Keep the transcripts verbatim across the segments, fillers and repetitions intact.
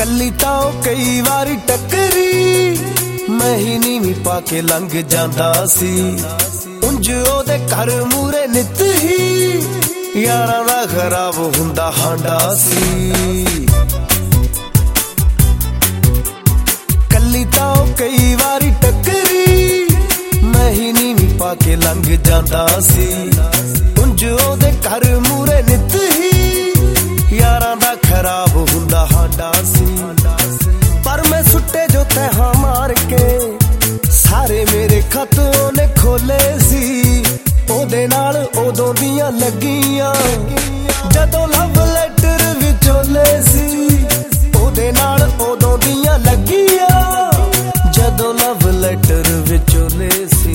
ਕੱਲੀ ਤਾਂ ਉਹ ਕਈ ਵਾਰੀ ਟੱਕਰੀ, ਮੈਂ ਹੀ ਨੀਵੀਂ ਪਾ ਕੇ ਲੰਘ ਜਾਂਦਾ ਸੀ। ਉਂਝ ਉਹਦੇ ਘਰ ਮੂਰੇ ਨਿੱਤ ਹੀ ਯਾਰਾਂ ਦਾ ਖਰਾਬ ਹੁੰਦਾ ਹਾਂਡਾ ਸੀ। ਕੱਲੀ ਤਾਂ ਉਹ ਕਈ ਵਾਰੀ ਟੱਕਰੀ, ਮੈਂ ਹੀ ਨੀਵੀਂ ਪਾ ਕੇ ਲੰਘ ਜਾਂਦਾ ਸੀ। ਉਂਝ ਉਹਦੇ ਘਰ ਮੂਰੇ ਨਿੱਤ ਹੀ ਯਾਰਾਂ ਦਾ ਖਰਾਬ ਹੁੰਦਾ ਹਾਂਡਾ ਸੀ। ਪਰ ਮੈਂ ਸੁੱਟੇ ਜੋ ਤੈਹਾਂ ਮਾਰ ਕੇ ਸਾਰੇ ਮੇਰੇ ਖਤ ਉਹਨੇ ਖੋਲੇ ਸੀ। ਉਹਦੇ ਨਾਲ ਉਦੋਂ ਦੀਆਂ ਲੱਗੀਆਂ ਜਦੋਂ ਲਵ ਲੈਟਰ ਵਿਚੋਲੇ ਸੀ। ਉਹਦੇ ਨਾਲ ਉਦੋਂ ਦੀਆਂ ਲੱਗੀਆਂ ਜਦੋਂ ਲਵ ਲੈਟਰ ਵਿਚੋਲੇ ਸੀ।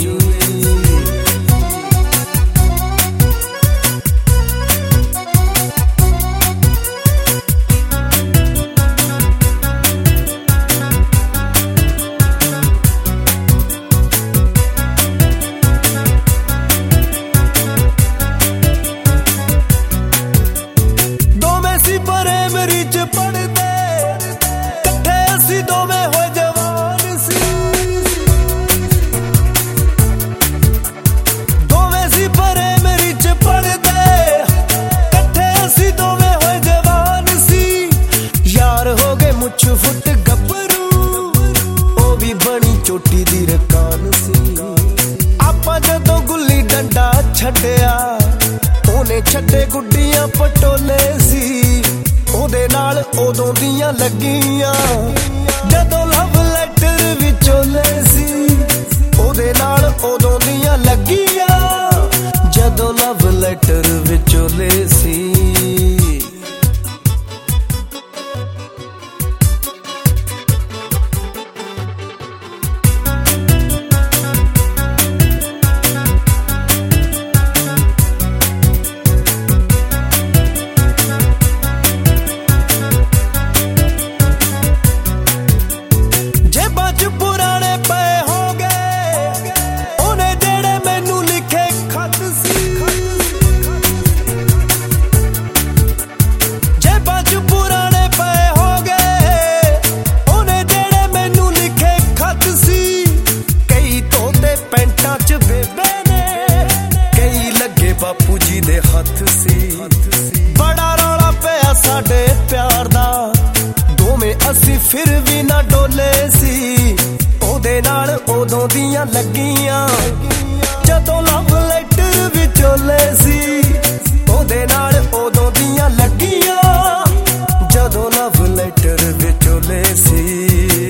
ਫੁੱਟ ਗੱਭਰੂ ਉਹ ਵੀ ਬਣੀ ਚੋਟੀ ਦੀ ਰਕਾਨ ਸੀ। ਆਪਾਂ ਜਦੋਂ ਗੁੱਲੀ ਡੰਡਾ ਛੱਡਿਆ ਉਹਨੇ ਛੱਡੇ ਗੁੱਡੀਆਂ ਪਟੋਲੇ ਸੀ। ਉਹਦੇ ਨਾਲ ਉਦੋਂ ਦੀਆਂ ਲੱਗੀਆਂ ਜਦੋਂ ਲਵ ਲੈਟਰ ਵਿਚੋਲੇ ਸੀ। ਉਹਦੇ ਨਾਲ ਉਦੋਂ ਦੀਆਂ ਲੱਗੀਆਂ ਜਦੋਂ ਲਵ ਲੈਟਰ ਵਿਚੋਲੇ ਸੀ। ਬਾਪੂ ਜੀ ਦੇ ਹੱਥ ਸੀ। ਬੜਾ ਰੌਲਾ ਪਿਆ ਸਾਡੇ ਪਿਆਰ ਦਾ, ਦੋਵੇਂ ਅਸੀਂ ਫਿਰ ਵੀ ਨਾ ਡੋਲੇ ਸੀ। ਉਹਦੇ ਨਾਲ ਉਦੋਂ ਦੀਆਂ ਲੱਗੀਆਂ ਜਦੋਂ ਲਵ ਲੈਟਰ ਵਿਚੋਲੇ ਸੀ। ਉਹਦੇ ਨਾਲ ਉਦੋਂ ਦੀਆਂ ਲੱਗੀਆਂ ਜਦੋਂ ਲਵ ਲੈਟਰ ਵਿਚੋਲੇ ਸੀ।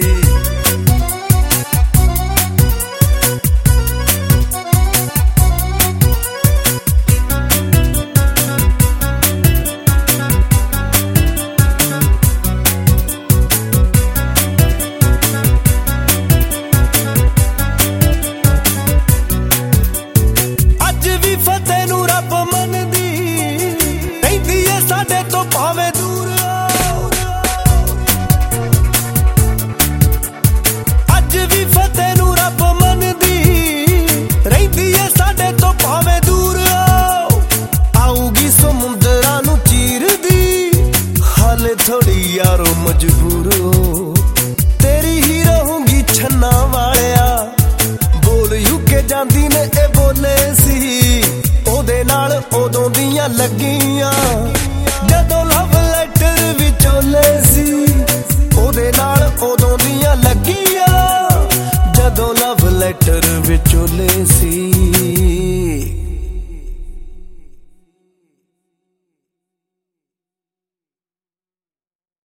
ਥੋੜੀ ਯਾਰੋ ਮਜਬੂਰ ਹੋ ਤੇਰੀ ਹੀ ਰਹੂੰਗੀ ਛੰਨਾ ਵਾਲਿਆ। ਬੋਲ ਯੂਕੇ ਜਾਂਦੀ ਨੇ ਇਹ ਬੋਲੇ ਸੀ। ਉਹਦੇ ਨਾਲ ਉਦੋਂ ਦੀਆਂ ਲੱਗੀਆਂ ਜਦੋਂ